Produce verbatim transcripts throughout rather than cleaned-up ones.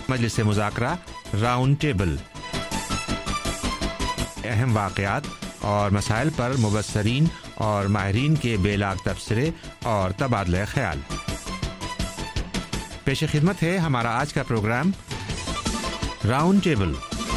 मजलिस मुज़ाकरा round table, अहम वाक़यात और मसाइल पर मुबस्सरीन और माहिरीन के बेलाग तबसरे और तबादला ख्याल। पेश खिदमत है हमारा आज का प्रोग्राम राउंड टेबल।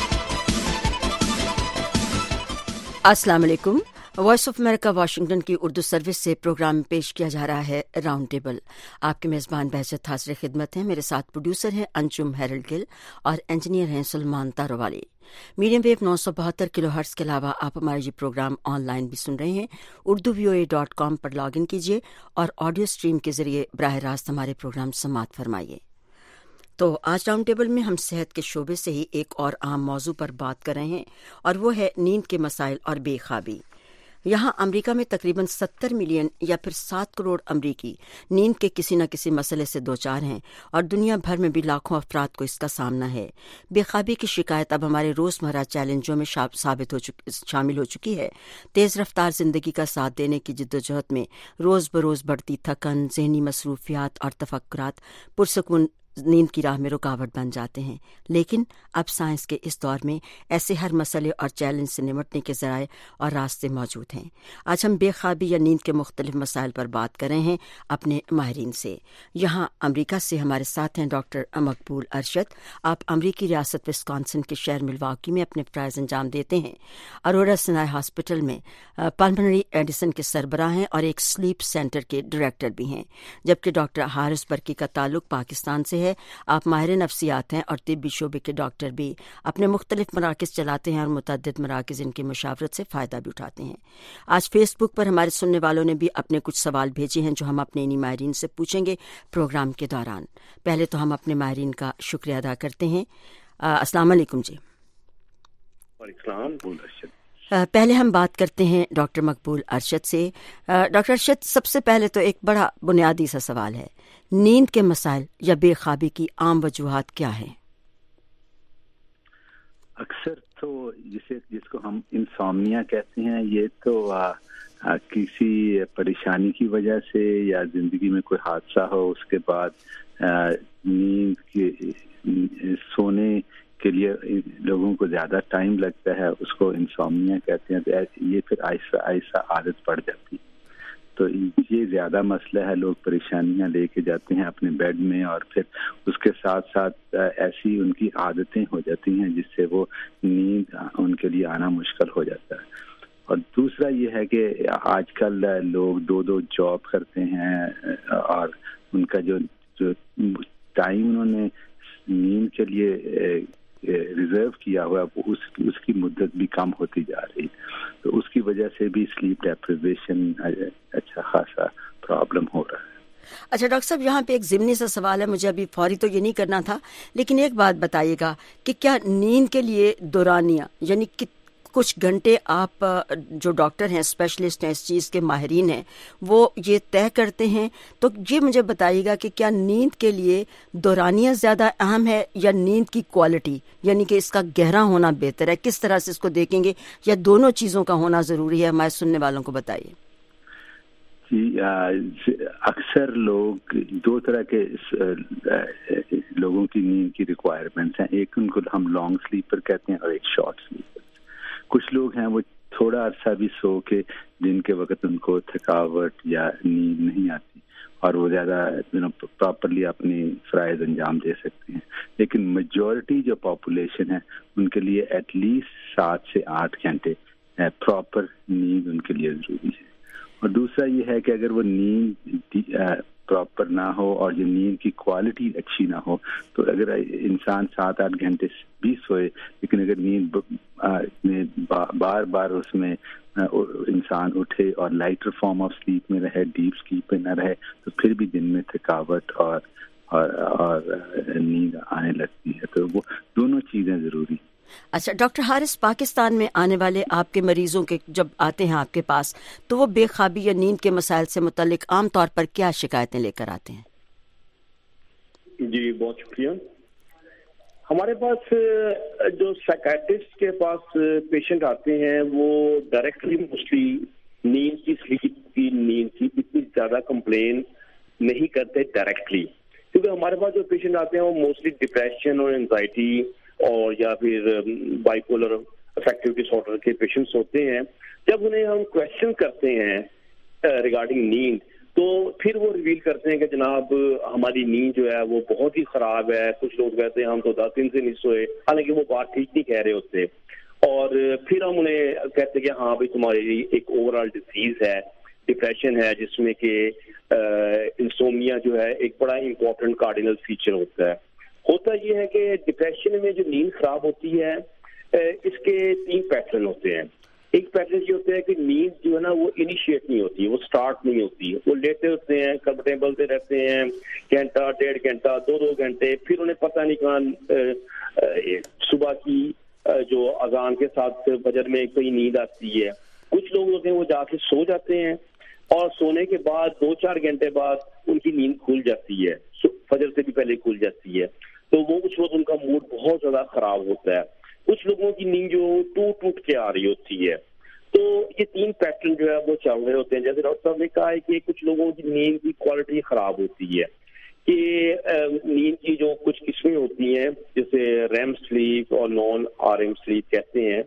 अस्सलाम वालेकुम। वॉइस ऑफ अमेरिका वाशिंगटन की उर्दू सर्विस से प्रोग्राम पेश किया जा रहा है राउंड टेबल। आपके मेज़बान बहजत हाज़िर खिदमत हैं। मेरे साथ प्रोड्यूसर हैं अंजुम हैरल्ड गिल और इंजीनियर हैं सुलेमान तारोवाली। मीडियम वेव नौ सौ बहत्तर किलो हर्ट्ज़ के अलावा आप हमारे ये प्रोग्राम ऑनलाइन भी सुन रहे हैं। Urdu V O A dot com पर लॉग इन कीजिए और ऑडियो स्ट्रीम के जरिए बराह रास्त हमारे प्रोग्राम समाअत फरमाइए। तो आज राउंड टेबल में हम सेहत के शोबे से ही एक और अहम मौजू पर बात कर रहे हैं और वो है नींद के मसाइल और बेख्वाबी। यहाँ अमेरिका में तकरीबन सत्तर मिलियन या फिर सात करोड़ अमरीकी नींद के किसी न किसी मसले से दो चार हैं और दुनिया भर में भी लाखों अफराद को इसका सामना है। बेख्वाबी की शिकायत अब हमारे रोज़मर्रा चैलेंजों में साबित हो चुकी शामिल हो चुकी है। तेज़ रफ्तार ज़िंदगी का साथ देने की जिद्दोजहद में रोज़ बरोज़ बढ़ती थकन, ज़हनी मसरूफियात और तफक्कुरात पुरसकून नींद की राह में रुकावट बन जाते हैं। लेकिन अब साइंस के इस दौर में ऐसे हर मसले और चैलेंज से निपटने के ज़राए और रास्ते मौजूद हैं। आज हम बेख्वाबी या नींद के मुख्तलिफ मसाइल पर बात कर रहे हैं अपने माहिरीन से। यहाँ अमरीका से हमारे साथ हैं डॉक्टर मकबूल अरशद। आप अमरीकी रियासत विस्कॉन्सिन के शहर मिल्वाकी में अपने फ़राइज़ अंजाम देते हैं। अरोरा सिनाई हॉस्पिटल में पल्मोनरी मेडिसिन के सरबराह हैं और एक स्लीप सेंटर के डायरेक्टर भी हैं। जबकि डॉक्टर हारिस बरकी का ताल्लुक पाकिस्तान से है। आप माहिर नफ्सियात हैं और तिब्बी शोबे के डॉक्टर भी। अपने मुख्तलिफ मराकज़ चलाते हैं और मुतअद्दिद मराकज़ इनकी मुशावरत से फ़ायदा भी उठाते हैं। आज फेसबुक पर हमारे सुनने वालों ने भी अपने कुछ सवाल भेजे हैं जो हम अपने इन्हीं माहिरीन से पूछेंगे प्रोग्राम के दौरान। पहले तो हम अपने माहिरीन का शुक्रिया अदा करते हैं। अस्सलाम वालेकुम जी। पहले हम बात करते हैं डॉक्टर मकबूल अरशद से। डॉक्टर अरशद, सबसे पहले तो एक बड़ा बुनियादी सा सवाल है, नींद के मसाइल या बेख्वाबी की आम वजूहात क्या हैं? अक्सर तो जिसे जिसको हम इंसोम्निया कहते हैं, ये तो आ, आ, किसी परेशानी की वजह से या जिंदगी में कोई हादसा हो उसके बाद नींद के सोने के लिए लोगों को ज़्यादा टाइम लगता है, उसको इंसोम्निया कहते हैं। तो ये फिर ऐसा ऐसा आदत पड़ जाती है। तो ये ज़्यादा मसला है। लोग परेशानियां लेके जाते हैं अपने बेड में और फिर उसके साथ साथ ऐसी उनकी आदतें हो जाती हैं जिससे वो नींद उनके लिए आना मुश्किल हो जाता है। और दूसरा ये है कि आजकल लोग दो दो जॉब करते हैं और उनका जो जो टाइम उन्होंने नींद के लिए रिजर्व किया हुआ है उस उसकी मुद्दत भी कम होती जा रही है। तो उसकी वजह से भी स्लीप डेप्रिवेशन अच्छा खासा प्रॉब्लम हो रहा है। अच्छा डॉक्टर साहब, यहाँ पे एक ज़िमनी सा सवाल है, मुझे अभी फौरी तो ये नहीं करना था, लेकिन एक बात बताइएगा कि क्या नींद के लिए दौरानिया यानी कि कुछ घंटे आप जो डॉक्टर हैं, स्पेशलिस्ट हैं, इस चीज़ के माहिरीन हैं, वो ये तय करते हैं? तो ये मुझे बताइएगा कि क्या नींद के लिए दौरानिया ज़्यादा अहम है या नींद की क्वालिटी, यानी कि इसका गहरा होना बेहतर है? किस तरह से इसको देखेंगे, या दोनों चीज़ों का होना ज़रूरी है? हमारे सुनने वालों को बताइए। अक्सर लोग दो तरह के लोगों की नींद की रिक्वायरमेंट्स हैं। एक उनको हम लॉन्ग स्लीपर कहते हैं और एक शॉर्ट स्लीपर। कुछ लोग हैं वो थोड़ा अरसा भी सो के दिन के वक्त उनको थकावट या नींद नहीं आती और वो ज़्यादा प्रॉपरली अपनी फ़राइज़ अंजाम दे सकते हैं। लेकिन मेजॉरिटी जो पॉपुलेशन है उनके लिए एटलीस्ट सात से आठ घंटे प्रॉपर नींद उनके लिए ज़रूरी है। और दूसरा ये है कि अगर वो नींद प्रॉपर ना हो और ये नींद की क्वालिटी अच्छी ना हो, तो अगर इंसान सात आठ घंटे भी सोए लेकिन अगर नींद में बार बार उसमें इंसान उठे और लाइटर फॉर्म ऑफ स्लीप में रहे, डीप स्लीप में न रहे, तो फिर भी दिन में थकावट और और, और नींद आने लगती है। तो वो दोनों चीज़ें ज़रूरी। अच्छा डॉक्टर हारिस, पाकिस्तान में आने वाले आपके मरीजों के जब आते हैं आपके पास, तो वो बेख्वाबी या नींद के मसाइल से मुतल्लिक आम तौर पर क्या शिकायतें लेकर आते हैं? जी बहुत शुक्रिया। हमारे पास जो साइकियाट्रिस्ट के पास पेशेंट आते हैं वो डायरेक्टली मोस्टली नींद की, स्लीप की, नींद की इतनी ज़्यादा कंप्लेन नहीं करते डायरेक्टली, क्योंकि ہمارے پاس جو پیشنٹ آتے ہیں وہ موسٹلی ڈپریشن اور انزائٹی اور یا پھر بائیپولر افیکٹو ڈس آرڈر کے پیشنٹس ہوتے ہیں. جب انہیں ہم کویشچن کرتے ہیں ریگارڈنگ نیند تو پھر وہ ریویل کرتے ہیں کہ جناب ہماری نیند جو ہے وہ بہت ہی خراب ہے. کچھ لوگ کہتے ہیں ہم تو دس دن سے نہیں سوئے, حالانکہ وہ بات ٹھیک نہیں کہہ رہے ہوتے. اور پھر ہم انہیں کہتے ہیں کہ ہاں بھائی تمہاری ایک اوور آل ڈیزیز ہے, ڈپریشن ہے, جس میں کہ انسومنیا جو ہے ایک بڑا امپورٹنٹ کارڈینل فیچر ہوتا ہے. ہوتا یہ ہے کہ ڈپریشن میں جو نیند خراب ہوتی ہے اس کے تین پیٹرن ہوتے ہیں. ایک پیٹرن یہ ہوتا ہے کہ نیند جو ہے نا وہ انیشیٹ نہیں ہوتی, وہ سٹارٹ نہیں ہوتی. وہ لیٹے ہوتے ہیں, کمفرٹیبل سے رہتے ہیں, گھنٹہ ڈیڑھ گھنٹہ دو دو گھنٹے, پھر انہیں پتہ نہیں کہاں صبح کی جو اذان کے ساتھ فجر میں کوئی نیند آتی ہے. کچھ لوگ ہوتے ہیں وہ جا کے سو جاتے ہیں اور سونے کے بعد دو چار گھنٹے بعد ان کی نیند کھل جاتی ہے, فجر سے بھی پہلے کھل جاتی ہے. تو وہ کچھ وقت ان کا موڈ بہت زیادہ خراب ہوتا ہے. کچھ لوگوں کی نیند جو ٹوٹ ٹوٹ کے آ رہی ہوتی ہے. تو یہ تین پیٹرن جو ہے وہ چل رہے ہوتے ہیں. جیسے ڈاکٹر صاحب نے کہا ہے کہ کچھ لوگوں کی نیند کی کوالٹی خراب ہوتی ہے, کہ نیند کی جو کچھ قسمیں ہوتی ہیں جیسے ریم سلیپ اور نان آر ایم سلیپ کہتے ہیں.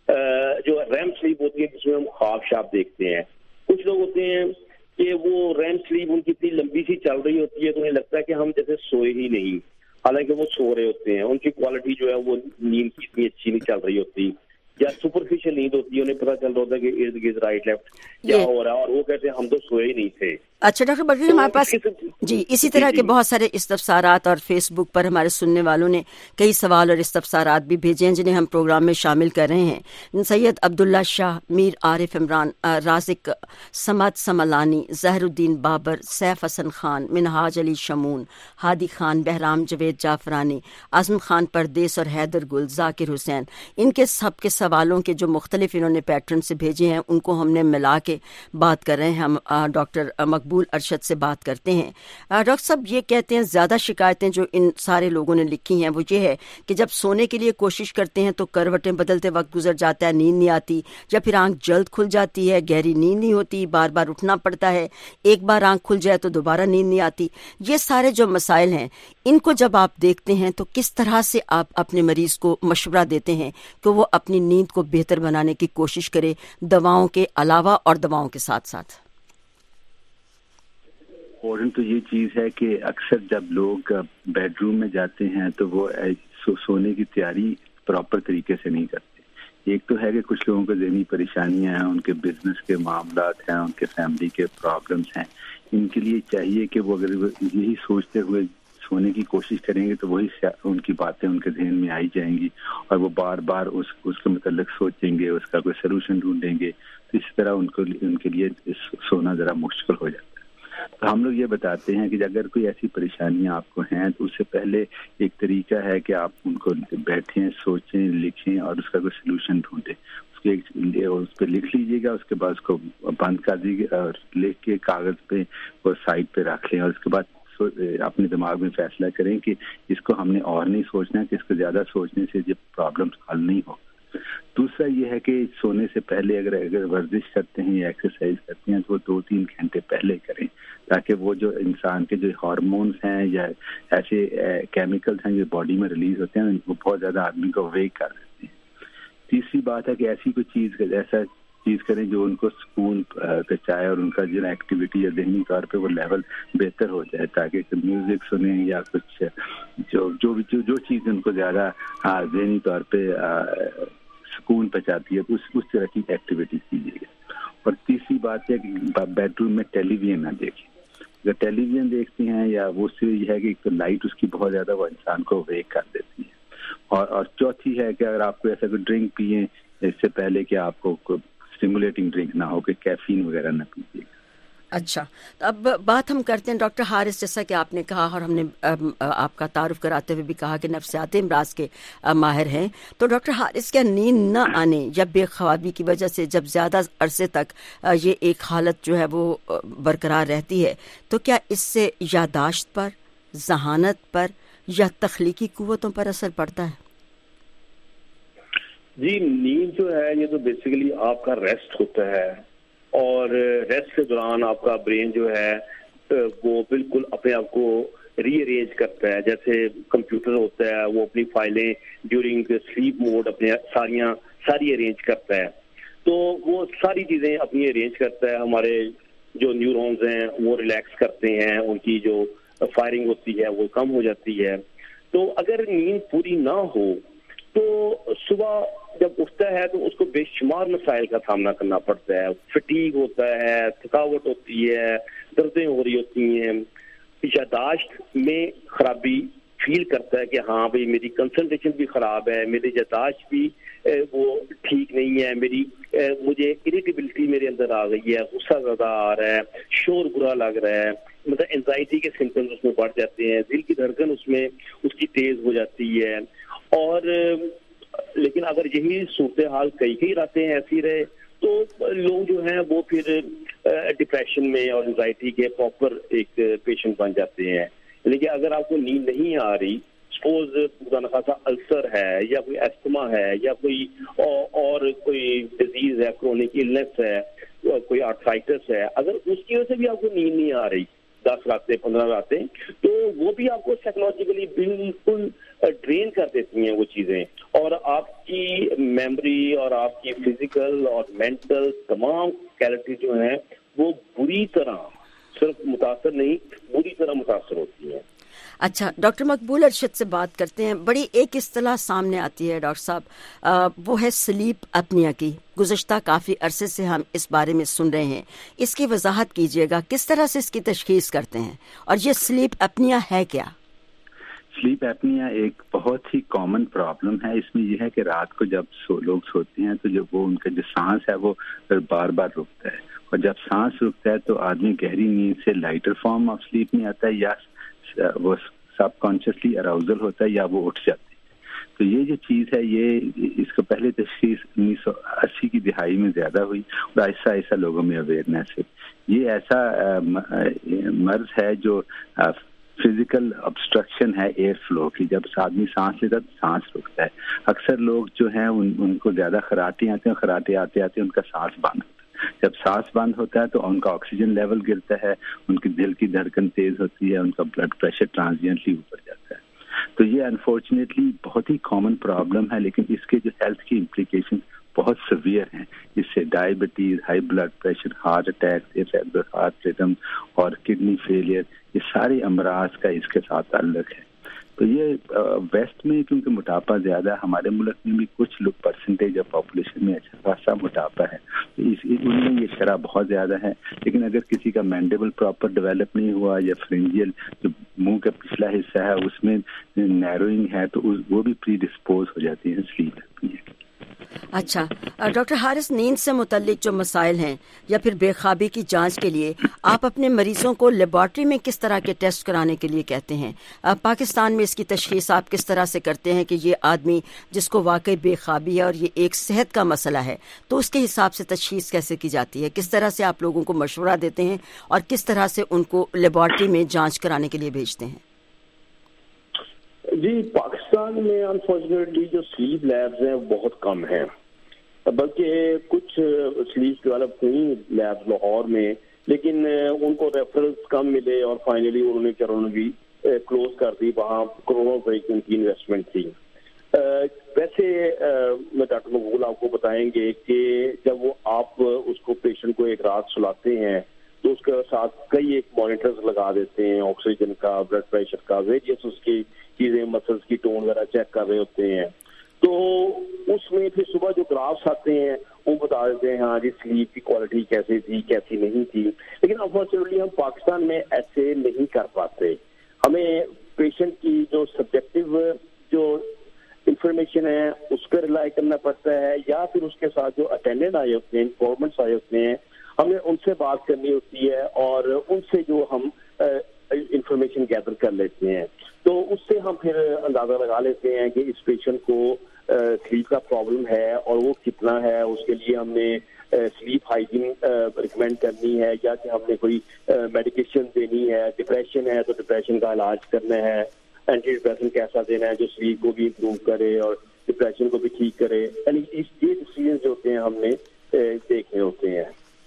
جو ریم سلیپ ہوتی ہے جس میں ہم خواب شاب دیکھتے ہیں. کچھ لوگ ہوتے ہیں کہ وہ ریم سلیپ ان کی اتنی لمبی سی چل رہی ہوتی ہے تو انہیں لگتا ہے کہ ہم جیسے سوئے ہی نہیں, حالانکہ وہ سو رہے ہوتے ہیں. ان کی کوالٹی جو ہے وہ نیند کی اتنی اچھی نہیں چل رہی ہوتی. یا سپرفیشل نیند ہوتی ہے, انہیں پتہ چل رہا ہوتا ہے کہ ارد گرد رائٹ لیفٹ کیا ہو رہا ہے, اور وہ کہتے ہیں ہم تو سوئے ہی نہیں تھے. اچھا ڈاکٹر بلکہ ہمارے پاس جی اسی طرح کے بہت سارے استفسارات اور فیس بک پر ہمارے سننے والوں نے کئی سوال اور استفسارات بھی بھیجے ہیں جنہیں ہم پروگرام میں شامل کر رہے ہیں. سید عبداللہ شاہ, میر عارف عمران, رازق سمد سملانی, ظہر الدین بابر, سیف حسن خان, منہاج علی شمون, ہادی خان, بہرام جوید جعفرانی, اعظم خان پردیس اور حیدر گل, ذاکر حسین, ان کے سب کے سوالوں کے جو مختلف انہوں نے پیٹرن سے بھیجے ہیں ان کو ہم نے ملا کے بات کر رہے ہیں. ہم ڈاکٹر مقبول ارشد سے بات کرتے ہیں. ڈاکٹر صاحب یہ کہتے ہیں زیادہ شکایتیں جو ان سارے لوگوں نے لکھی ہیں وہ یہ ہے کہ جب سونے کے لیے کوشش کرتے ہیں تو کروٹیں بدلتے وقت گزر جاتا ہے, نیند نہیں آتی, یا پھر آنکھ جلد کھل جاتی ہے, گہری نیند نہیں ہوتی, بار بار اٹھنا پڑتا ہے, ایک بار آنکھ کھل جائے تو دوبارہ نیند نہیں آتی. یہ سارے جو مسائل ہیں ان کو جب آپ دیکھتے ہیں تو کس طرح سے آپ اپنے مریض کو مشورہ دیتے ہیں کہ وہ اپنی نیند کو بہتر بنانے کی کوشش کرے دواؤں کے علاوہ اور دواؤں کے ساتھ ساتھ؟ امپورٹنٹ تو یہ چیز ہے کہ اکثر جب لوگ بیڈ روم میں جاتے ہیں تو وہ سونے کی تیاری پراپر طریقے سے نہیں کرتے. ایک تو ہے کہ کچھ لوگوں کو ذہنی پریشانیاں ہیں, ان کے بزنس کے معاملات ہیں, ان کے فیملی کے پرابلمس ہیں. ان کے لیے چاہیے کہ وہ اگر یہی سوچتے ہوئے سونے کی کوشش کریں گے تو وہی ان کی باتیں ان کے ذہن میں آئی جائیں گی اور وہ بار بار اس اس کے متعلق سوچیں گے, اس کا کوئی سلوشن ڈھونڈیں گے. تو اس طرح ان کو ان کے لیے سونا ذرا مشکل ہو جاتا ہے. تو ہم لوگ یہ بتاتے ہیں کہ اگر کوئی ایسی پریشانیاں آپ کو ہیں تو اس سے پہلے ایک طریقہ ہے کہ آپ ان کو بیٹھیں, سوچیں, لکھیں اور اس کا کوئی سلوشن ڈھونڈیں. اس کے اس پہ لکھ لیجیے گا, اس کے بعد اس کو بند کر دیجیے گا اور لکھ کے کاغذ پہ اور سائڈ پہ رکھ لیں, اور اس کے بعد اپنے دماغ میں فیصلہ کریں کہ اس کو ہم نے اور نہیں سوچنا, کہ اس کو زیادہ سوچنے سے یہ پرابلم حل نہیں ہو. دوسرا یہ ہے کہ سونے سے پہلے اگر اگر ورزش کرتے ہیں یا ایکسرسائز کرتے ہیں تو وہ دو تین گھنٹے پہلے کریں, تاکہ وہ جو انسان کے جو ہارمونز ہیں یا ایسے کیمیکلز ہیں جو باڈی میں ریلیز ہوتے ہیں وہ بہت زیادہ آدمی کو ویک کر دیتے ہیں. تیسری بات ہے کہ ایسی کوئی چیز ایسا چیز کریں جو ان کو سکون پہنچائے اور ان کا جو ایکٹیویٹی یا ذہنی طور پہ وہ لیول بہتر ہو جائے, تاکہ میوزک سنیں یا کچھ جو جو جو چیز ان کو زیادہ ذہنی طور پہ سکون پہنچاتی ہے اس اس طرح کی ایکٹیویٹیز کیجیے گا. اور تیسری بات ہے کہ بیڈ روم میں ٹیلی ویژن نہ دیکھیں. اگر ٹیلی ویژن دیکھتے ہیں یا وہ سے یہ ہے کہ ایک تو لائٹ اس کی بہت زیادہ وہ انسان کو ویک کر دیتی ہے, اور اور چوتھی ہے کہ اگر آپ کو ایسا کوئی ڈرنک پئیں اس سے پہلے کہ آپ کو اسٹیمولیٹنگ ڈرنک نہ ہو, کہ کیفین وغیرہ نہ پیجیے گا. اچھا, تو اب بات ہم کرتے ہیں ڈاکٹر حارث, جیسا کہ آپ نے کہا اور ہم نے آپ کا تعارف کراتے ہوئے بھی کہا کہ نفسیاتی امراض کے ماہر ہیں, تو ڈاکٹر حارث کیا نیند نہ آنے یا بے خوابی کی وجہ سے جب زیادہ عرصے تک یہ ایک حالت جو ہے وہ برقرار رہتی ہے تو کیا اس سے یادداشت پر, ذہانت پر یا تخلیقی قوتوں پر اثر پڑتا ہے؟ جی, نیند جو ہے یہ تو بیسیکلی آپ کا ریسٹ ہوتا ہے, اور ریسٹ کے دوران آپ کا برین جو ہے وہ بالکل اپنے آپ کو ری ارینج کرتا ہے. جیسے کمپیوٹر ہوتا ہے وہ اپنی فائلیں ڈیورنگ سلیپ موڈ اپنے ساریاں ساری ارینج کرتا ہے, تو وہ ساری چیزیں اپنی ارینج کرتا ہے. ہمارے جو نیورونز ہیں وہ ریلیکس کرتے ہیں, ان کی جو فائرنگ ہوتی ہے وہ کم ہو جاتی ہے. تو اگر نیند پوری نہ ہو تو صبح جب اٹھتا ہے تو اس کو بے شمار مسائل کا سامنا کرنا پڑتا ہے. فٹیگ ہوتا ہے, تھکاوٹ ہوتی ہے, دردیں ہو رہی ہوتی ہیں, یاداشت میں خرابی فیل کرتا ہے کہ ہاں بھئی میری کنسنٹریشن بھی خراب ہے, میری یاداشت بھی وہ ٹھیک نہیں ہے, میری مجھے اریٹیبلٹی میرے اندر آ گئی ہے, غصہ زیادہ آ رہا ہے, شور برا لگ رہا ہے, مطلب اینزائٹی کے سمپٹمز اس میں بڑھ جاتے ہیں, دل کی دھڑکن اس میں اس کی تیز ہو جاتی ہے. اور لیکن اگر یہی صورتحال کئی کئی راتیں ایسی رہے تو لوگ جو ہیں وہ پھر ڈپریشن میں اور انزائٹی کے پراپر ایک پیشنٹ بن جاتے ہیں. لیکن اگر آپ کو نیند نہیں آ رہی, سپوز خدا نخواستہ السر ہے یا کوئی ایستما ہے یا کوئی اور کوئی ڈیزیز ہے, کرونک النس ہے, کوئی آرتھرائٹس ہے, اگر اس کی وجہ سے بھی آپ کو نیند نہیں آ رہی دس راتیں پندرہ راتیں, تو وہ بھی آپ کو سائیکولوجیکلی بالکل ڈرین کر دیتی ہیں وہ چیزیں, اور آپ کی میموری اور آپ کی فزیکل اور مینٹل تمام کوالٹی جو ہیں وہ بری طرح, صرف متاثر نہیں بری طرح متاثر ہوتی ہیں. اچھا, ڈاکٹر مقبول ارشد سے بات کرتے ہیں. بڑی ایک اصطلاح سامنے آتی ہے ڈاکٹر صاحب, آ, وہ ہے سلیپ اپنیا کی. گزشتہ کافی عرصے سے ہم اس بارے میں سن رہے ہیں, اس کی وضاحت کیجیے گا, کس طرح سے اس کی تشخیص کرتے ہیں, اور یہ سلیپ اپنیا ہے کیا؟ سلیپ ایپنیا ایک بہت ہی کامن پرابلم ہے. اس میں یہ ہے کہ رات کو جب سو لوگ سوتے ہیں تو جب وہ ان کا جو سانس ہے وہ بار بار رکتا ہے, اور جب سانس رکتا ہے تو آدمی گہری نیند سے لائٹر فارم آف سلیپ میں آتا ہے, یا وہ سب کانشیسلی اراؤزل ہوتا ہے, یا وہ اٹھ جاتے ہیں. تو یہ جو چیز ہے یہ اس کو پہلے تشخیص انیس سو اسی کی دہائی میں زیادہ ہوئی, اور آہستہ آہستہ لوگوں میں اویئرنیس ہے. یہ ایسا مرض ہے جو فزیکل obstruction ہے ایئر فلو کی. جب آدمی سانس لیتا ہے تو سانس رکتا ہے. اکثر لوگ جو ہیں ان, ان کو زیادہ خراٹے آتے ہیں, خراٹے آتے آتے ان کا سانس بند ہوتا ہے. جب سانس بند ہوتا ہے تو ان کا آکسیجن لیول گرتا ہے, ان کی دل کی دھڑکن تیز ہوتی ہے, ان کا بلڈ پریشر ٹرانزینٹلی اوپر جاتا ہے. تو یہ انفارچونیٹلی بہت ہی کامن پرابلم ہے, لیکن اس کے جو ہیلتھ کی امپلیکیشن بہت سیویئر ہیں. اس سے diabetes, high blood pressure, heart attack, irregular heart rhythm اور کڈنی فیلئر, یہ سارے امراض کا اس کے ساتھ تعلق ہے. تو یہ ویسٹ میں کیونکہ موٹاپا زیادہ ہے, ہمارے ملک میں بھی کچھ لوگ پرسنٹیج آف پاپولیشن میں اچھا خاصا موٹاپا ہے, تو اس ان میں یہ شرح بہت زیادہ ہے. لیکن اگر کسی کا مینڈیبل پراپر ڈیولپ نہیں ہوا, یا فرنجیل جو منہ کا پچھلا حصہ ہے اس میں نیروئنگ ہے, تو وہ بھی پری ڈسپوز ہو جاتی ہے سلیپ. اچھا ڈاکٹر حارث, نیند سے متعلق جو مسائل ہیں یا پھر بے خوابی کی جانچ کے لیے آپ اپنے مریضوں کو لیبارٹری میں کس طرح کے ٹیسٹ کرانے کے لیے کہتے ہیں؟ پاکستان میں اس کی تشخیص آپ کس طرح سے کرتے ہیں کہ یہ آدمی جس کو واقعی بے خوابی ہے اور یہ ایک صحت کا مسئلہ ہے, تو اس کے حساب سے تشخیص کیسے کی جاتی ہے؟ کس طرح سے آپ لوگوں کو مشورہ دیتے ہیں اور کس طرح سے ان کو لیبارٹری میں جانچ کرانے کے لیے بھیجتے ہیں؟ جی, پاکستان میں انفارچونیٹلی جو سلیپ لیبز ہیں بہت کم ہیں, بلکہ کچھ سلیپ ڈیولپ ہوئی لیبز لاہور میں, لیکن ان کو ریفرنس کم ملے اور فائنلی انہوں نے کرونا بھی کلوز کر دی. وہاں کروڑوں روپے کی ان کی انویسٹمنٹ تھی. ویسے میں ڈاکٹر مقبول آپ کو بتائیں گے کہ جب وہ آپ اس کو پیشنٹ کو ایک رات سلاتے ہیں تو اس کے ساتھ کئی ایک مانیٹرز لگا دیتے ہیں, آکسیجن کا, بلڈ پریشر کا, ویریس اس کی چیزیں, مسلس کی ٹون وغیرہ چیک کر رہے ہوتے ہیں. تو اس میں پھر صبح جو گرافس آتے ہیں وہ بتا دیتے ہیں ہاں جی سلیپ کی کوالٹی کیسی تھی کیسی نہیں تھی. لیکن انفارچونیٹلی ہم پاکستان میں ایسے نہیں کر پاتے. ہمیں پیشنٹ کی جو سبجیکٹو جو انفارمیشن ہے اس پر ریلائی کرنا پڑتا ہے, یا پھر اس کے ساتھ جو اٹینڈنٹ آئے ہوتے ہیں, انفارمنٹس آئے ہوتے ہیں, ہمیں ان سے بات کرنی ہوتی ہے اور ان سے جو ہم انفارمیشن گیدر کر لیتے ہیں. تو اس سے ہم پھر اندازہ لگا لیتے ہیں کہ اس پیشنٹ کو سلیپ کا پرابلم ہے اور وہ کتنا ہے. اس کے لیے ہم نے سلیپ ہائیجین ریکمینڈ کرنی ہے, یا کہ ہم نے کوئی میڈیکیشن دینی ہے. ڈپریشن ہے تو ڈپریشن کا علاج کرنا ہے. اینٹی ڈپریشن کیسا دینا ہے جو سلیپ کو بھی امپروو کرے اور ڈپریشن کو بھی ٹھیک کرے. یعنی یہ ڈیسیجن جو ہوتے ہیں ہم نے دیکھنے ہوتے ہیں.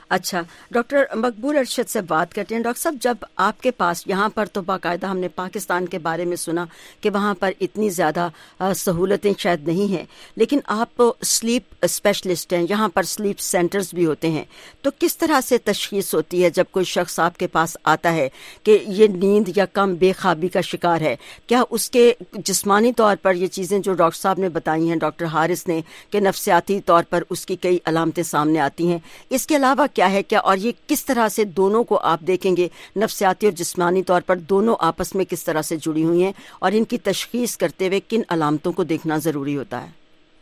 اچھا ڈاکٹر مقبول ارشد سے بات کرتے ہیں. ڈاکٹر صاحب, جب آپ کے پاس یہاں پر تو باقاعدہ ہم نے پاکستان کے بارے میں سنا کہ وہاں پر اتنی زیادہ سہولتیں شاید نہیں ہیں, لیکن آپ سلیپ اسپیشلسٹ ہیں, یہاں پر سلیپ سینٹرز بھی ہوتے ہیں, تو کس طرح سے تشخیص ہوتی ہے جب کوئی شخص آپ کے پاس آتا ہے کہ یہ نیند یا کم بے خوابی کا شکار ہے؟ کیا اس کے جسمانی طور پر یہ چیزیں جو ڈاکٹر صاحب نے بتائی ہیں, ڈاکٹر حارث نے, کہ نفسیاتی طور پر اس کی کئی علامتیں سامنے آتی ہیں, اس کے علاوہ کیا ہے کیا, اور یہ کس طرح سے دونوں کو آپ دیکھیں گے, نفسیاتی اور جسمانی طور پر دونوں آپس میں کس طرح سے جڑی ہوئی ہیں, اور ان کی تشخیص کرتے ہوئے کن علامتوں کو دیکھنا ضروری ہوتا ہے؟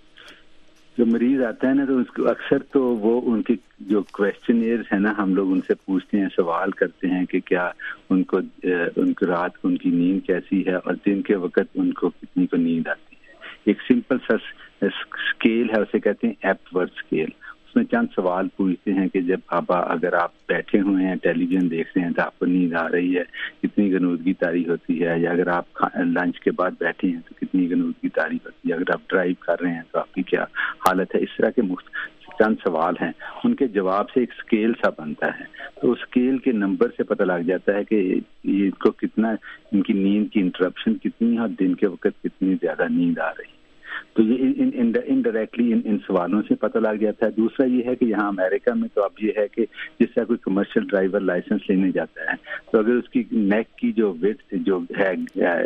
جو مریض آتا ہے نا, تو اس کو اکثر تو وہ ان کی جو کویسچنیئرز ہیں نا, ہم لوگ ان سے پوچھتے ہیں, سوال کرتے ہیں کہ کیا ان کو ان کو رات کو ان کی نیند کیسی ہے اور دن کے وقت ان کو کتنی کو نیند آتی ہے. ایک سمپل سا اسکیل ہے, اسے کہتے ہیں ایپورتھ اسکیل. اس میں چند سوال پوچھتے ہیں کہ جب آپ اگر آپ بیٹھے ہوئے ہیں ٹیلی ویژن دیکھ رہے ہیں تو آپ کو نیند آ رہی ہے, کتنی غنودگی طاری ہوتی ہے, یا اگر آپ لنچ کے بعد بیٹھے ہیں تو کتنی غنودگی طاری ہوتی ہے, اگر آپ ڈرائیو کر رہے ہیں تو آپ کی کیا حالت ہے. اس طرح کے چند سوال ہیں, ان کے جواب سے ایک اسکیل سا بنتا ہے. تو اس اسکیل کے نمبر سے پتہ لگ جاتا ہے کہ یہ کو کتنا ان کی نیند کی انٹرپشن کتنی ہے اور دن کے وقت کتنی زیادہ نیند آ رہی ہے. تو یہ انڈائریکٹلی ان, ان سوالوں سے پتہ لگ جاتا ہے. دوسرا یہ ہے کہ یہاں امریکہ میں تو اب یہ ہے کہ جس طرح کوئی کمرشل ڈرائیور لائسنس لینے جاتا ہے تو اگر اس کی نیک کی جو ویڈتھ جو ہے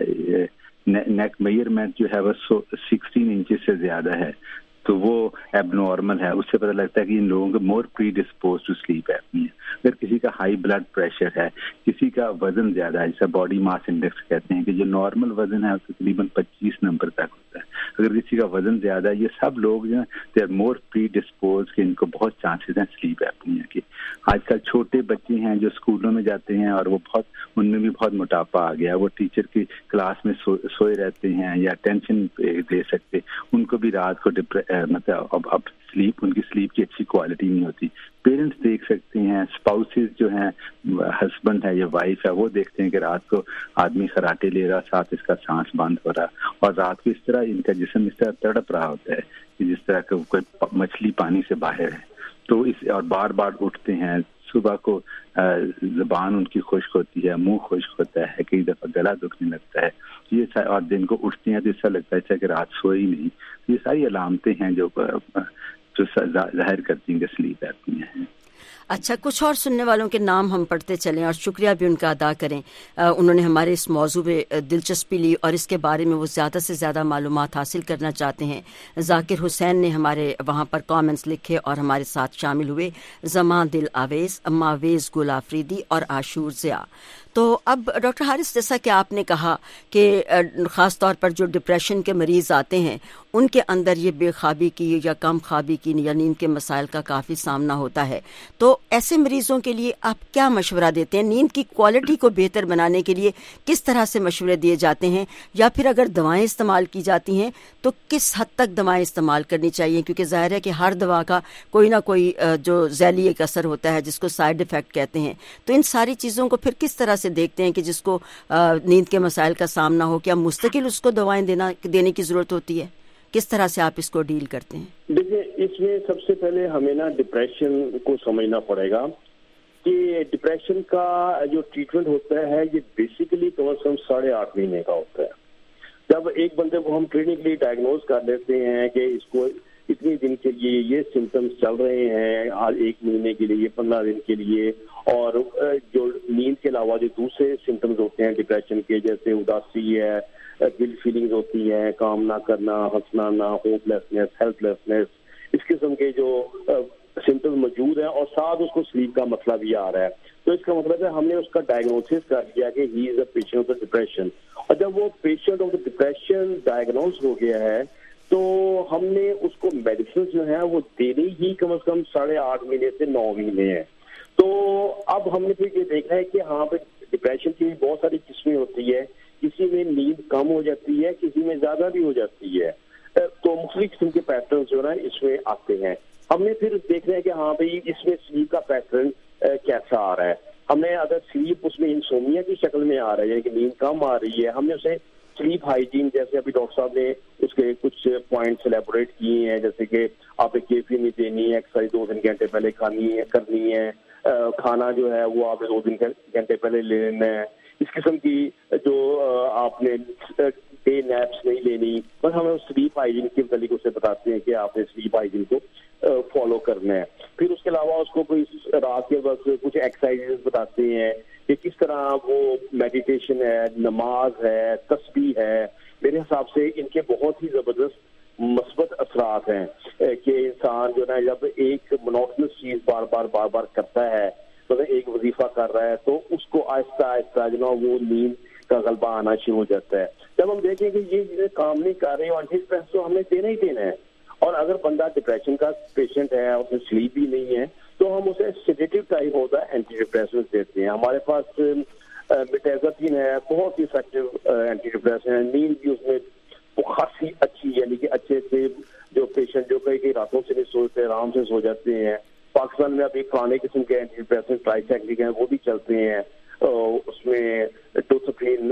نیک میئرمنٹ جو ہے وہ سکسٹین انچز سے زیادہ ہے تو وہ ایب نارمل ہے. اس سے پتہ لگتا ہے کہ ان لوگوں کو more predispose to sleep apnoea. اگر کسی کا ہائی بلڈ پریشر ہے, کسی کا وزن زیادہ ہے, جیسا باڈی ماس انڈیکس کہتے ہیں کہ جو نارمل وزن ہے تقریباً پچیس نمبر تک ہوتا ہے, اگر کسی کا وزن زیادہ ہے, یہ سب لوگ جو ہیں they are more pre dispose کہ ان کو بہت چانسز ہیں سلیپ ایپنیا کے. آج کل چھوٹے بچے ہیں جو اسکولوں میں جاتے ہیں اور وہ بہت ان میں بھی بہت موٹاپا آ گیا, وہ ٹیچر کی کلاس میں سو, سوئے رہتے ہیں یا ٹینشن دے سکتے, ان کو بھی رات کو مطلب اب اب سلیپ ان کی سلیپ کی اچھی کوالٹی نہیں ہوتی. پیرنٹس دیکھ سکتے ہیں, اسپاؤسز جو ہیں, ہسبینڈ ہے یا وائف ہے, وہ دیکھتے ہیں کہ رات کو آدمی خراٹے لے رہا, ساتھ اس کا سانس بند ہو رہا, اور رات کو اس طرح ان کا جسم اس طرح تڑپ رہا ہوتا ہے کہ جس طرح کہ کوئی مچھلی پانی سے باہر ہے. تو اس اور بار بار اٹھتے ہیں, صبح کو زبان ان کی خشک ہوتی ہے, منہ خشک ہوتا ہے, کئی دفعہ گلا دکھنے لگتا ہے, یہ اور دن کو اٹھتے ہیں تو ایسا لگتا ہے کہ رات سوئی نہیں. یہ ساری علامتیں ہیں جو جو ظاہر کرتی ہیں کہ سلیپ ایپنیا ہے. اچھا, کچھ اور سننے والوں کے نام ہم پڑھتے چلیں اور شکریہ بھی ان کا ادا کریں. انہوں نے ہمارے اس موضوع میں دلچسپی لی اور اس کے بارے میں وہ زیادہ سے زیادہ معلومات حاصل کرنا چاہتے ہیں. ذاکر حسین نے ہمارے وہاں پر کامنٹس لکھے اور ہمارے ساتھ شامل ہوئے. زمان دل آویز, ماویز گل آفریدی اور عاشور ضیاء. تو اب ڈاکٹر حارث, جیسا کہ آپ نے کہا کہ خاص طور پر جو ڈپریشن کے مریض آتے ہیں ان کے اندر یہ بے خوابی کی یا کم خوابی کی یا نیند کے مسائل کا کافی سامنا ہوتا ہے, تو ایسے مریضوں کے لیے آپ کیا مشورہ دیتے ہیں؟ نیند کی کوالٹی کو بہتر بنانے کے لیے کس طرح سے مشورے دیے جاتے ہیں, یا پھر اگر دوائیں استعمال کی جاتی ہیں تو کس حد تک دوائیں استعمال کرنی چاہیے؟ کیونکہ ظاہر ہے کہ ہر دوا کا کوئی نہ کوئی جو ذیلی ایک اثر ہوتا ہے جس کو سائیڈ افیکٹ کہتے ہیں. تو ان ساری چیزوں کو پھر کس طرح سے دیکھتے ہیں کہ جس کو نیند کے مسائل کا سامنا ہو, کیا مستقل اس کو دوائیں دینا دینے کی ضرورت ہوتی ہے؟ کس طرح سے آپ اس کو ڈیل کرتے ہیں؟ دیکھیں, اس میں سب سے پہلے ہمیں نا ڈپریشن کو سمجھنا پڑے گا کہ ڈپریشن کا جو ٹریٹمنٹ ہوتا ہے یہ بیسیکلی کم از کم ساڑھے آٹھ مہینے کا ہوتا ہے. جب ایک بندے کو ہم کلینکلی ڈائگنوز کر لیتے ہیں کہ اس کو اتنے دن کے لیے یہ سمٹمز چل رہے ہیں, آج ایک مہینے کے لیے, پندرہ دن کے لیے, اور جو نیند کے علاوہ جو دوسرے سمٹمز ہوتے ہیں ڈپریشن کے, جیسے اداسی ہے, گلٹ فیلنگز ہوتی ہیں, کام نہ کرنا, ہنسنا نہ, ہوپ لیسنس, ہیلپ لیسنس, اس قسم کے جو سمٹمز موجود ہیں, اور ساتھ اس کو سلیپ کا مسئلہ بھی آ رہا ہے, تو اس کا مطلب ہے ہم نے اس کا ڈائگنوسس کر دیا کہ he is a patient of the depression. اور جب وہ patient of the depression diagnosed ہو گیا ہے تو ہم نے اس کو میڈیسن جو ہیں وہ دینے ہی کم از کم ساڑھے آٹھ مہینے سے نو مہینے ہیں. تو اب ہم نے پھر یہ دیکھا ہے کہ ہاں پہ ڈپریشن کی بہت ساری قسمیں ہوتی ہے, کسی میں نیند کم ہو جاتی ہے, کسی میں زیادہ بھی ہو جاتی ہے, تو مختلف قسم کے پیٹرن جو ہے اس میں آتے ہیں. ہم نے پھر دیکھنا ہے کہ ہاں بھائی اس میں سلیپ کا پیٹرن کیسا آ رہا ہے. ہم نے اگر سلیپ اس میں انسومیا کی شکل میں آ رہا ہے کہ نیند کم آ رہی ہے, ہم نے اسے سلیپ ہائیجین جیسے ابھی ڈاکٹر صاحب نے اس کے کچھ پوائنٹس ایلیبوریٹ کیے ہیں، جیسے کہ آپ نے کیفین نہیں دینی ہے، ایکسرسائز دو تین گھنٹے پہلے کھانی ہے کرنی ہے، کھانا جو ہے وہ آپ نے دو تین گھنٹے پہلے لے لینا ہے، اس قسم کی جو آپ نے ڈے نیپس نہیں لینی، بس ہمیں سلیپ ہائیجین کے متعلق اسے بتاتے ہیں کہ آپ نے سلیپ ہائیجین کو فالو کرنا ہے. پھر اس کے علاوہ اس کو کوئی رات کے وقت کچھ ایکسرسائز بتاتے ہیں کہ کس طرح وہ میڈیٹیشن ہے، نماز ہے، تسبیح ہے. میرے حساب سے ان کے بہت ہی زبردست مثبت اثرات ہیں کہ انسان جو ہے جب ایک منوٹنس چیز بار بار بار بار کرتا ہے، مطلب ایک وظیفہ کر رہا ہے، تو اس کو آہستہ آہستہ جو نا وہ نیند کا غلبہ آنا شروع ہو جاتا ہے. جب ہم دیکھیں کہ یہ چیزیں کام نہیں کر رہی اور اینٹی ڈپریسنٹ تو ہم نے دینا ہی دینا ہے، اور اگر بندہ ڈپریشن کا پیشنٹ ہے، اس میں سلیپ بھی نہیں ہے، تو ہم اسے سیڈیٹیو ٹائپ ہوتا ہے اینٹی ڈپریسنٹ دیتے ہیں. ہمارے پاس میٹازاپین ہے، بہت ہی افیکٹو اینٹی ڈپریسنٹ ہے. نیند بھی اس میں خاصی اچھی، یعنی کہ اچھے سے جو پیشنٹ جو کئی کئی راتوں سے نہیں سوتے آرام سے سو جاتے ہیں. پاکستان میں ابھی پرانے قسم کے اینٹی ڈپریسنٹ ٹرائی سائکلک ہیں، وہ بھی چلتے ہیں. اس میں ڈوسپرین،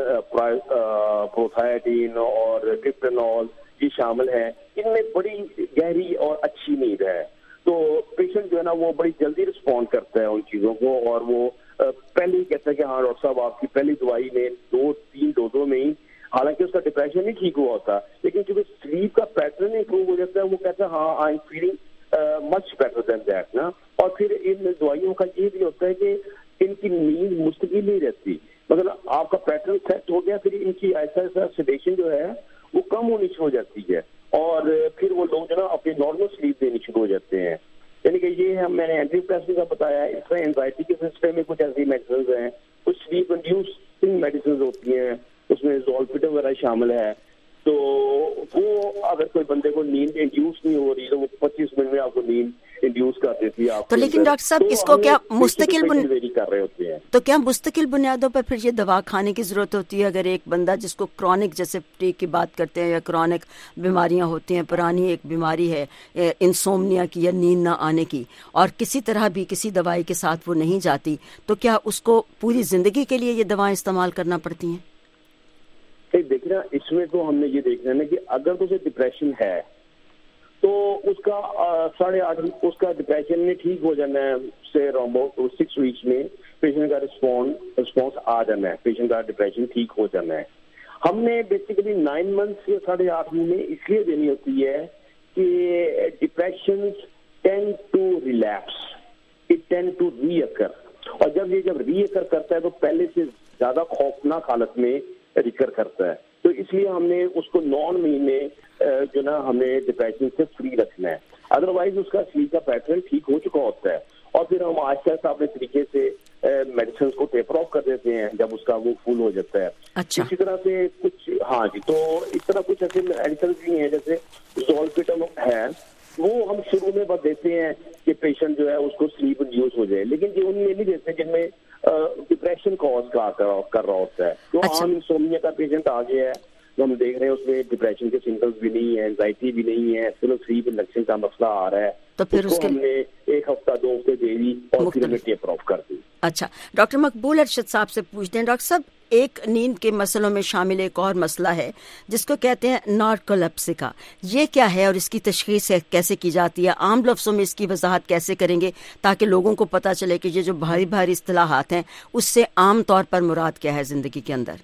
پروتھایڈین اور ٹرپٹینول یہ شامل ہیں. ان میں بڑی گہری اور اچھی نیند ہے، تو پیشنٹ جو ہے نا وہ بڑی جلدی رسپونڈ کرتا ہے ان چیزوں کو، اور وہ پہلے ہی کہتا ہے کہ ہاں ڈاکٹر صاحب آپ کی پہلی دوائی میں دو تین ڈوزوں میں ہی، حالانکہ اس کا ڈپریشن نہیں ٹھیک ہوا ہوتا، لیکن چونکہ سلیپ کا پیٹرن امپروو ہو جاتا ہے، وہ کہتا ہے ہاں I am feeling much better than that نا. اور پھر ان دوائیوں کا یہ بھی ہوتا ہے کہ ان کی نیند مستقل نہیں رہتی، مطلب آپ کا پیٹرن سیٹ ہو گیا، پھر ان کی ایسا ایسا سیڈیشن جو ہے وہ کم ہونی شروع ہو جاتی ہے، اور پھر وہ لوگ جو نا اپنی نارمل سلیپ دینی شروع ہو جاتے ہیں. یعنی کہ یہ ہم میں نے اینٹی ڈپریسنٹ کا بتایا ہے. اس طرح اینزائٹی کے سلسلے میں کچھ ایسی میڈیسنز ہیں، کچھ سلیپ انڈیوسنگ میڈیسنز ہوتی ہیں، اس میں زولپیٹم وغیرہ شامل ہے. تو وہ اگر کوئی بندے کو نیند انڈیوس نہیں ہو رہی تو وہ پچیس منٹ میں آپ کو نیند انڈیوس کر دیتی ہے آپ. تو لیکن ڈاکٹر صاحب اس کو کیا مستقل بن... کر رہے ہوتے ہیں تو کیا مستقل بنیادوں پر پھر یہ دوا کھانے کی ضرورت ہوتی ہے؟ اگر ایک بندہ جس کو کرونک جیسے ٹیک کی بات کرتے ہیں یا کرونک بیماریاں ہوتی ہیں، پرانی ایک بیماری ہے انسومنیا کی یا نیند نہ آنے کی، اور کسی طرح بھی کسی دوائی کے ساتھ وہ نہیں جاتی، تو کیا اس کو پوری زندگی کے لیے یہ دوائیں استعمال کرنا پڑتی ہیں؟ دیکھنا اس میں تو ہم نے یہ دیکھنا ہے کہ اگر تو اسے ڈپریشن ہے تو اس کا ساڑھے آٹھ اس کا ڈپریشن میں ٹھیک ہو جانا ہے، سے سکس ویکس میں پیشنٹ کا رسپونس رسپونس آ جانا ہے، پیشنٹ کا ڈپریشن ٹھیک ہو جانا ہے. ہم نے بیسیکلی نائن منتھس یا ساڑھے آٹھ مہینے اس لیے دینی ہوتی ہے کہ depression tend to relapse, it tend to recur, اور جب یہ جب ری اکر کرتا ہے تو پہلے سے زیادہ خوفناک حالت میں ریکر کرتا ہے. تو اس لیے ہم نے اس کو نو مہینے جو نا ہم نے ڈپریشن سے فری رکھنا ہے، ادروائز اس کا سلیپ کا پیٹرن ٹھیک ہو چکا ہوتا ہے، اور پھر ہم آہستہ آہستہ اپنے طریقے سے میڈیسنس کو ٹیپر آف کر دیتے ہیں جب اس کا وہ فل ہو جاتا ہے. اچھا. اسی طرح سے کچھ ہاں جی تو اس طرح کچھ ایسے میڈیسن بھی ہیں جیسے زولپیٹم ہے، وہ ہم شروع میں بس دیتے ہیں کہ پیشنٹ جو ہے اس کو سلیپ انڈیوس ہو جائے، لیکن جو ان میں نہیں دیتے جن میں ڈپریشن کاز کر رہا ہوتا ہے. تو عام انسومنیا کا پیشنٹ آ گیا ہے تو ہم دیکھ رہے ہیں اس میں ڈپریشن کے سمپٹمز بھی نہیں ہے، اینزائٹی بھی نہیں ہے، صرف سلیپ انڈکشن کا مسئلہ آ رہا ہے، تو پھر اس کو ہم نے ایک ہفتہ دو ہفتے دے دی اور پھر ہمیں ٹیپر آف کر دی. اچھا ڈاکٹر مقبول ارشد صاحب سے پوچھتے ہیں. ڈاکٹر صاحب ایک نیند کے مسئلوں میں شامل ایک اور مسئلہ ہے جس کو کہتے ہیں نارکولیپسی کا، یہ کیا ہے اور اس کی تشخیص کیسے کی جاتی ہے؟ عام لفظوں میں اس کی وضاحت کیسے کریں گے تاکہ لوگوں کو پتہ چلے کہ یہ جو بھاری بھاری اصطلاحات ہیں اس سے عام طور پر مراد کیا ہے زندگی کے اندر؟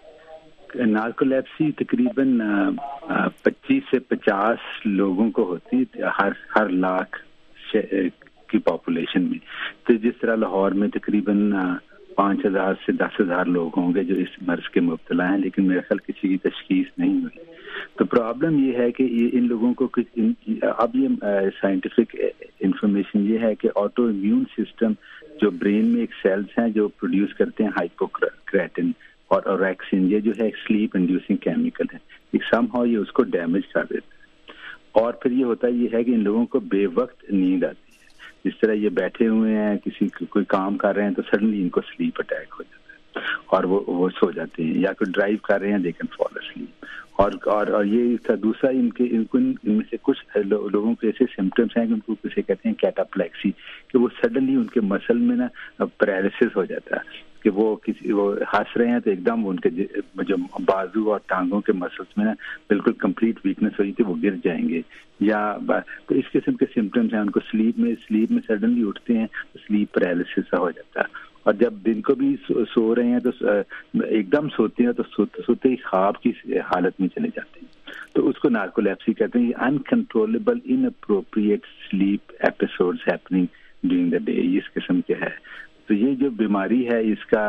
نارکولیپسی تقریباً پچیس سے پچاس لوگوں کو ہوتی ہے ہر ہر لاکھ کی پاپولیشن میں. تو جس طرح لاہور میں تقریباً پانچ ہزار سے دس ہزار لوگ ہوں گے جو اس مرض کے مبتلا ہیں، لیکن میرے خیال کسی کی تشخیص نہیں ہوئی. تو پرابلم یہ ہے کہ یہ ان لوگوں کو کچھ اب یہ سائنٹیفک انفارمیشن یہ ہے کہ آٹو امیون سسٹم جو برین میں ایک سیلز ہیں جو پروڈیوس کرتے ہیں ہائپوکریٹن اور اوریکسن، یہ جو ہے ایک سلیپ انڈیوسنگ کیمیکل ہے، ایک سم ہاؤ یہ اس کو ڈیمیج کر دیتا ہے. اور پھر یہ ہوتا ہے یہ ہے کہ ان لوگوں کو بے وقت نیند آتی ہے، جس طرح یہ بیٹھے ہوئے ہیں کسی کوئی کام کر رہے ہیں تو سڈنلی ان کو سلیپ اٹیک ہو جاتا ہے اور وہ وہ سو جاتے ہیں، یا کوئی ڈرائیو کر رہے ہیں دے کین فال اسلیپ. اور اور اور یہ تھا دوسرا ان کے ان کو ان میں سے کچھ لوگوں کے ایسے سمٹمس ہیں کہ ان کو کسے کہتے ہیں کیٹاپلیکسی، کہ وہ سڈنلی ان کے مسل میں نا پیرالسس ہو جاتا ہے کہ وہ کسی وہ ہنس رہے ہیں تو ایک دم ان کے جو بازو اور ٹانگوں کے مسلس میں نا بالکل کمپلیٹ ویکنس ہوئی تھی، وہ گر جائیں گے. یا تو اس قسم کے سمٹمس ہیں. ان کو سلیپ میں سلیپ میں سڈنلی اٹھتے ہیں تو سلیپ پیرالسس سا ہو جاتا ہے. اور جب دن کو بھی سو رہے ہیں تو ایک دم سوتے ہیں تو سوتے سوتے ہی خواب کی حالت میں چلے جاتے ہیں. تو اس کو نارکولیپسی کہتے ہیں. یہ uncontrollable inappropriate sleep episodes happening during the day, اس قسم کے ہے. تو یہ جو بیماری ہے اس کا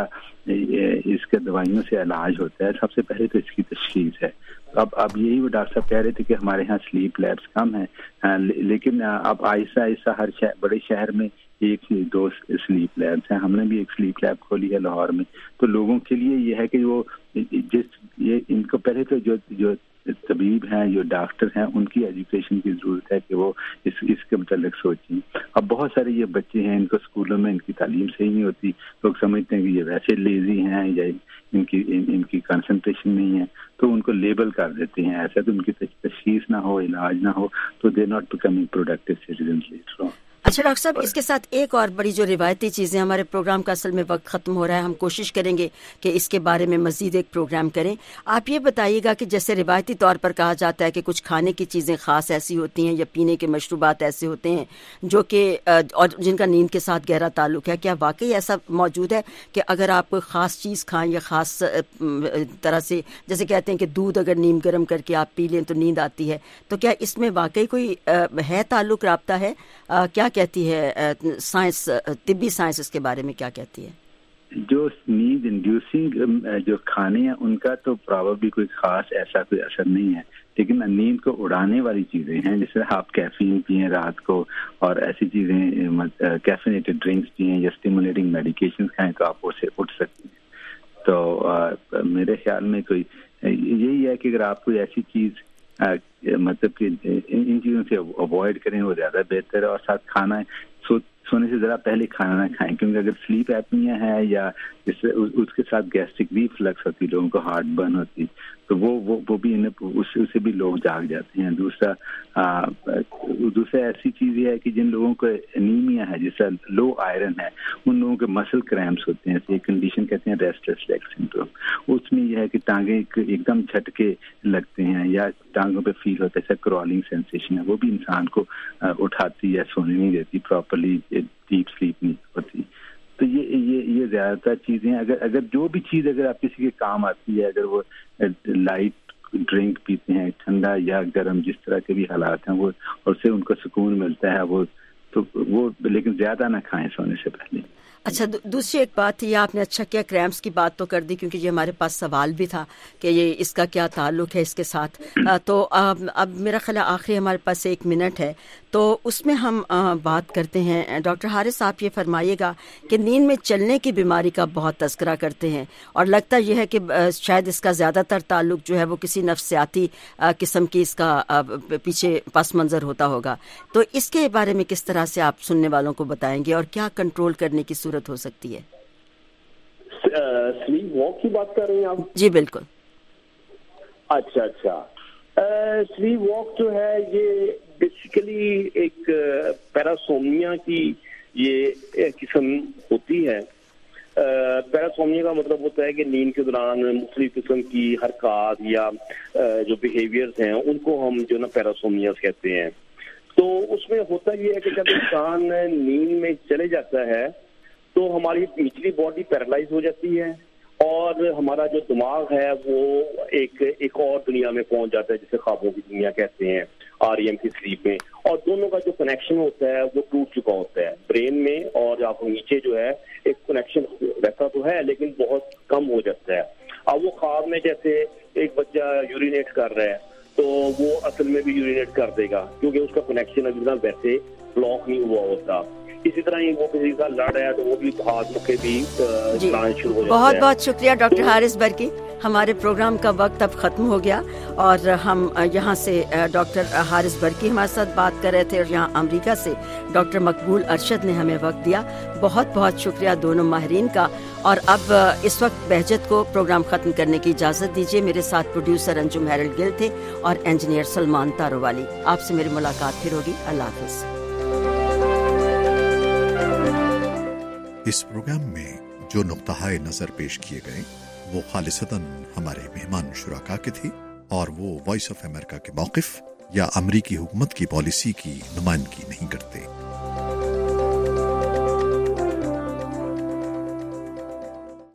اس کے دوائیوں سے علاج ہوتا ہے. سب سے پہلے تو اس کی تشخیص ہے. اب اب یہی وہ ڈاکٹر صاحب کہہ رہے تھے کہ ہمارے ہاں سلیپ لیبس کم ہیں، لیکن اب آہستہ آہستہ ہر شہر بڑے شہر میں ایک ہی دو سلیپ لیبس ہیں. ہم نے بھی ایک سلیپ لیب کھولی ہے لاہور میں. تو لوگوں کے لیے یہ ہے کہ وہ جس یہ ان کو پہلے تو جو جو طبیب ہیں، جو ڈاکٹر ہیں، ان کی ایجوکیشن کی ضرورت ہے کہ وہ اس اس کے متعلق سوچیں. اب بہت سارے یہ بچے ہیں، ان کو اسکولوں میں ان کی تعلیم صحیح نہیں ہوتی. لوگ سمجھتے ہیں کہ یہ ویسے لیزی ہیں یا ان کی ان, ان کی کنسنٹریشن نہیں ہے، تو ان کو لیبل کر دیتے ہیں ایسا. تو ان کی تشخیص نہ ہو، علاج نہ ہو، تو they not becoming productive citizens later on. اچھا ڈاکٹر صاحب، اس کے ساتھ ایک اور بڑی جو روایتی چیزیں، ہمارے پروگرام کا اصل میں وقت ختم ہو رہا ہے، ہم کوشش کریں گے کہ اس کے بارے میں مزید ایک پروگرام کریں. آپ یہ بتائیے گا کہ جیسے روایتی طور پر کہا جاتا ہے کہ کچھ کھانے کی چیزیں خاص ایسی ہوتی ہیں یا پینے کے مشروبات ایسے ہوتے ہیں جو کہ اور جن کا نیند کے ساتھ گہرا تعلق ہے، کیا واقعی ایسا موجود ہے کہ اگر آپ کوئی خاص چیز کھائیں یا خاص طرح سے، جیسے کہتے ہیں کہ دودھ اگر نیم گرم کر کے آپ پی لیں تو نیند آتی ہے، تو کیا اس میں واقعی کوئی ہے تعلق، رابطہ ہے؟ کیا کہتی ہے سائنس، طبی سائنس اس کے بارے میں کیا کہتی ہے؟ جو نیند انڈیوسنگ جو کھانے ہیں ان کا تو پرابیبلی کوئی خاص ایسا کوئی اثر نہیں ہے، لیکن نیند کو اڑانے والی چیزیں ہیں. جیسے آپ کیفین پئیں رات کو اور ایسی چیزیں کیفینیٹڈ ڈرنکس پئیں یا اسٹیمولیٹنگ میڈیکیشن کھائیں تو آپ اسے اٹھ سکتے ہیں. تو میرے خیال میں کوئی یہی ہے کہ اگر آپ کوئی ایسی چیز مطلب کہ ان چیزوں سے اوائڈ کریں وہ زیادہ بہتر ہے. اور ساتھ کھانا سو سونے سے ذرا پہلے کھانا نہ کھائیں، کیونکہ اگر سلیپ ایپنیا ہے یا جس سے اس کے ساتھ گیسٹرک ریفلکس ہوتی، لوگوں کو ہارٹ برن ہوتی، تو وہ وہ وہ بھی اس سے بھی لوگ جاگ جاتے ہیں. دوسرا دوسرا ایسی چیز یہ ہے کہ جن لوگوں کو انیمیا ہے، جیسا لو آئرن ہے، ان لوگوں کے مسل کریمپس ہوتے ہیں. ایک کنڈیشن کہتے ہیں ریسٹلیس لیگ سنڈروم. اس میں یہ ہے کہ ٹانگیں ایک دم جھٹکے لگتے ہیں یا ٹانگوں پہ فیل ہوتا ہے، ایسا کرالنگ سینسیشن ہے، وہ بھی انسان کو اٹھاتی ہے، سونے نہیں دیتی، پراپرلی ڈیپ سلیپ نہیں ہوتی. تو یہ یہ یہ زیادہ تر چیزیں اگر اگر جو بھی چیز اگر آپ کسی کے کام آتی ہے، اگر وہ لائٹ ڈرنک پیتے ہیں، ٹھنڈا یا گرم جس طرح کے بھی حالات ہیں، وہ اور سے ان کو سکون ملتا ہے، وہ تو وہ لیکن زیادہ نہ کھائیں سونے سے پہلے. اچھا، دوسری ایک بات یہ آپ نے اچھا کیا کریمپس کی بات تو کر دی، کیونکہ یہ ہمارے پاس سوال بھی تھا کہ یہ اس کا کیا تعلق ہے اس کے ساتھ. تو اب میرا خیال آخری ہمارے پاس ایک منٹ ہے، تو اس میں ہم بات کرتے ہیں. ڈاکٹر حارث، آپ یہ فرمائیے گا کہ نیند میں چلنے کی بیماری کا بہت تذکرہ کرتے ہیں اور لگتا یہ ہے کہ شاید اس کا زیادہ تر تعلق جو ہے وہ کسی نفسیاتی قسم کی اس کا پیچھے پس منظر ہوتا ہوگا. تو اس کے بارے میں کس طرح سے آپ سننے والوں کو بتائیں گے اور کیا کنٹرول کرنے کی صورت ہو سکتی ہے؟ سلیپ واک کی بات کر رہے ہیں آپ؟ جی بالکل. اچھا اچھا سلیپ واک جو ہے یہ بیسیکلی ایک پیراسومنیا کی یہ قسم ہوتی ہے. پیراسومنیا کا مطلب ہوتا ہے کہ نیند کے دوران مختلف قسم کی حرکات یا جو بیہیویئرز ہیں ان کو ہم جو نا پیراسومنیاز کہتے ہیں. تو اس میں ہوتا یہ ہے کہ جب انسان نیند میں چلے جاتا ہے تو ہماری نچلی باڈی پیرالائز ہو جاتی ہے اور ہمارا جو دماغ ہے وہ ایک ایک اور دنیا میں پہنچ جاتا ہے جسے خوابوں کی دنیا کہتے ہیں، آر ای ایم کی سلیپ میں. اور دونوں کا جو کنیکشن ہوتا ہے وہ ٹوٹ چکا ہوتا ہے برین میں، اور آپ نیچے جو ہے ایک کنیکشن ویسا تو ہے لیکن بہت کم ہو جاتا ہے. اب وہ خواب میں جیسے ایک بچہ یورینیٹ کر رہا ہے تو وہ اصل میں بھی یورینیٹ کر دے گا کیونکہ اس کا کنیکشن ابھی تک ویسے بلاک نہیں ہوا ہوتا. اسی طرح ہی وہ کسی کا لڑ ہے تو وہ بھی ہاتھ مکے بھی چلانا شروع ہو جاتا ہے. بہت بہت شکریہ ڈاکٹر حارث برکی. ہمارے پروگرام کا وقت اب ختم ہو گیا اور ہم یہاں سے ڈاکٹر حارث برکی ہمارے ساتھ بات کر رہے تھے اور یہاں امریکہ سے ڈاکٹر مقبول ارشد نے ہمیں وقت دیا. بہت بہت شکریہ دونوں ماہرین کا. اور اب اس وقت بہجت کو پروگرام ختم کرنے کی اجازت دیجیے. میرے ساتھ پروڈیوسر انجم ہیرلڈ گل تھے اور انجینئر سلمان تارو والی. آپ سے میری ملاقات پھر ہوگی. اللہ حافظ. اس پروگرام میں جو نقطہ نظر پیش کیے گئے وہ خالصتاً ہمارے مہمان شرکا کے تھے اور وہ وائس آف امریکہ کے موقف یا امریکی حکومت کی پالیسی کی نمائندگی نہیں کرتے۔